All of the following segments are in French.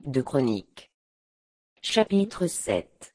2 Chroniques. Chapitre 7.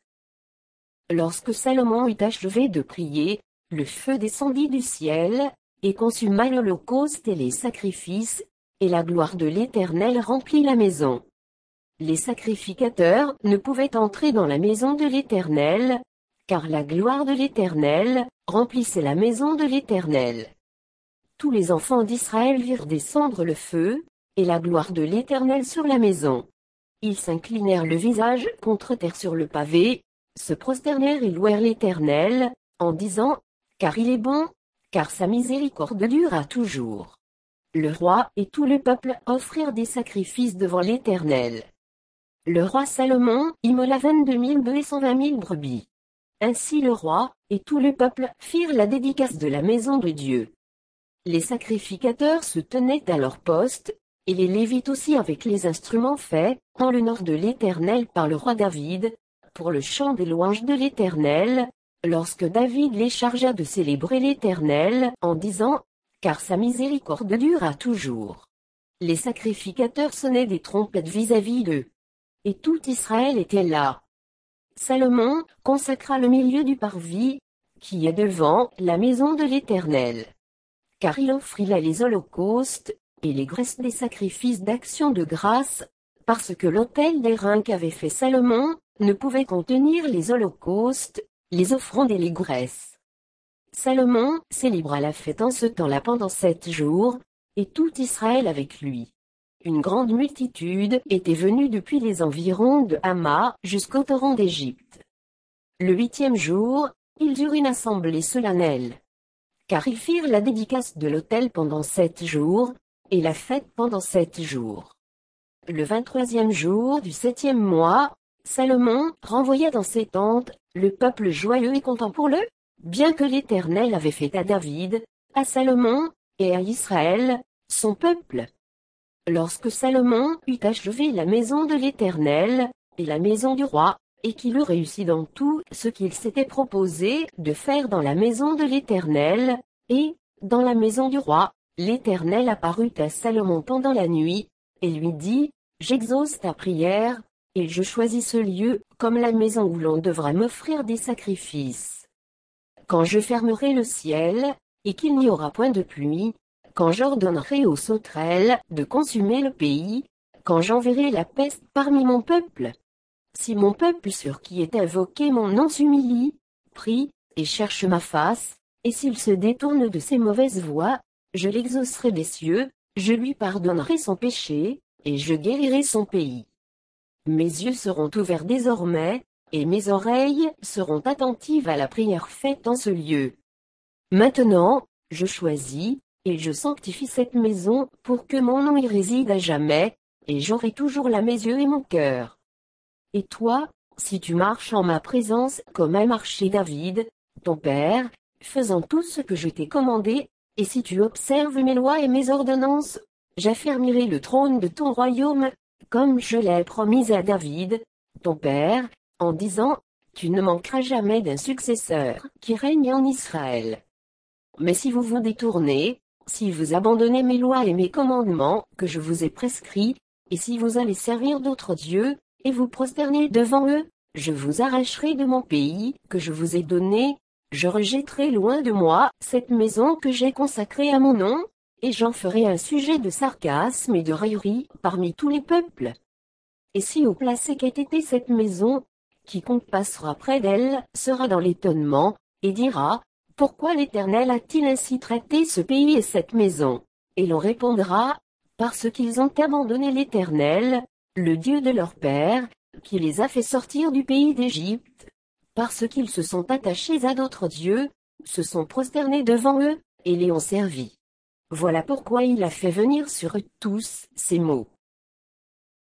Lorsque Salomon eut achevé de prier, le feu descendit du ciel, et consuma l'holocauste et les sacrifices, et la gloire de l'Éternel remplit la maison. Les sacrificateurs ne pouvaient entrer dans la maison de l'Éternel, car la gloire de l'Éternel remplissait la maison de l'Éternel. Tous les enfants d'Israël virent descendre le feu, et la gloire de l'Éternel sur la maison. Ils s'inclinèrent le visage contre terre sur le pavé, se prosternèrent et louèrent l'Éternel, en disant, « Car il est bon, car sa miséricorde dure toujours. » Le roi et tout le peuple offrirent des sacrifices devant l'Éternel. Le roi Salomon immola 22 000 bœufs et 120 000 brebis. Ainsi le roi et tout le peuple firent la dédicace de la maison de Dieu. Les sacrificateurs se tenaient à leur poste, et les Lévites aussi avec les instruments faits, en l'honneur de l'Éternel par le roi David, pour le chant des louanges de l'Éternel, lorsque David les chargea de célébrer l'Éternel, en disant, « Car sa miséricorde dure toujours. » Les sacrificateurs sonnaient des trompettes vis-à-vis d'eux. Et tout Israël était là. Salomon consacra le milieu du parvis, qui est devant la maison de l'Éternel. Car il offrit là les holocaustes, et les graisses des sacrifices d'action de grâce, parce que l'autel d'airain qu'avait fait Salomon ne pouvait contenir les holocaustes, les offrandes et les graisses. Salomon célébra la fête en ce temps-là pendant 7 jours, et tout Israël avec lui. Une grande multitude était venue depuis les environs de Hama jusqu'au torrent d'Égypte. Le 8e jour, ils eurent une assemblée solennelle. Car ils firent la dédicace de l'autel pendant 7 jours, et la fête pendant 7 jours. Le 23e jour du 7e mois, Salomon renvoya dans ses tentes le peuple joyeux et content pour le bien que l'Éternel avait fait à David, à Salomon, et à Israël, son peuple. Lorsque Salomon eut achevé la maison de l'Éternel, et la maison du roi, et qu'il eut réussi dans tout ce qu'il s'était proposé de faire dans la maison de l'Éternel, et, dans la maison du roi, l'Éternel apparut à Salomon pendant la nuit, et lui dit, « J'exauce ta prière, et je choisis ce lieu comme la maison où l'on devra m'offrir des sacrifices. Quand je fermerai le ciel, et qu'il n'y aura point de pluie, quand j'ordonnerai aux sauterelles de consumer le pays, quand j'enverrai la peste parmi mon peuple. Si mon peuple sur qui est invoqué mon nom s'humilie, prie, et cherche ma face, et s'il se détourne de ses mauvaises voies, je l'exaucerai des cieux, je lui pardonnerai son péché, et je guérirai son pays. Mes yeux seront ouverts désormais, et mes oreilles seront attentives à la prière faite en ce lieu. Maintenant, je choisis, et je sanctifie cette maison pour que mon nom y réside à jamais, et j'aurai toujours là mes yeux et mon cœur. Et toi, si tu marches en ma présence comme a marché David, ton père, faisant tout ce que je t'ai commandé, et si tu observes mes lois et mes ordonnances, j'affermirai le trône de ton royaume, comme je l'ai promis à David, ton père, en disant, tu ne manqueras jamais d'un successeur qui règne en Israël. Mais si vous vous détournez, si vous abandonnez mes lois et mes commandements que je vous ai prescrits, et si vous allez servir d'autres dieux, et vous prosternez devant eux, je vous arracherai de mon pays que je vous ai donné, je rejetterai loin de moi cette maison que j'ai consacrée à mon nom, et j'en ferai un sujet de sarcasme et de raillerie parmi tous les peuples. Et si au placé qu'ait été cette maison, quiconque passera près d'elle sera dans l'étonnement, et dira, pourquoi l'Éternel a-t-il ainsi traité ce pays et cette maison? Et l'on répondra, parce qu'ils ont abandonné l'Éternel, le Dieu de leur père, qui les a fait sortir du pays d'Égypte, parce qu'ils se sont attachés à d'autres dieux, se sont prosternés devant eux, et les ont servis. Voilà pourquoi il a fait venir sur eux tous ces maux.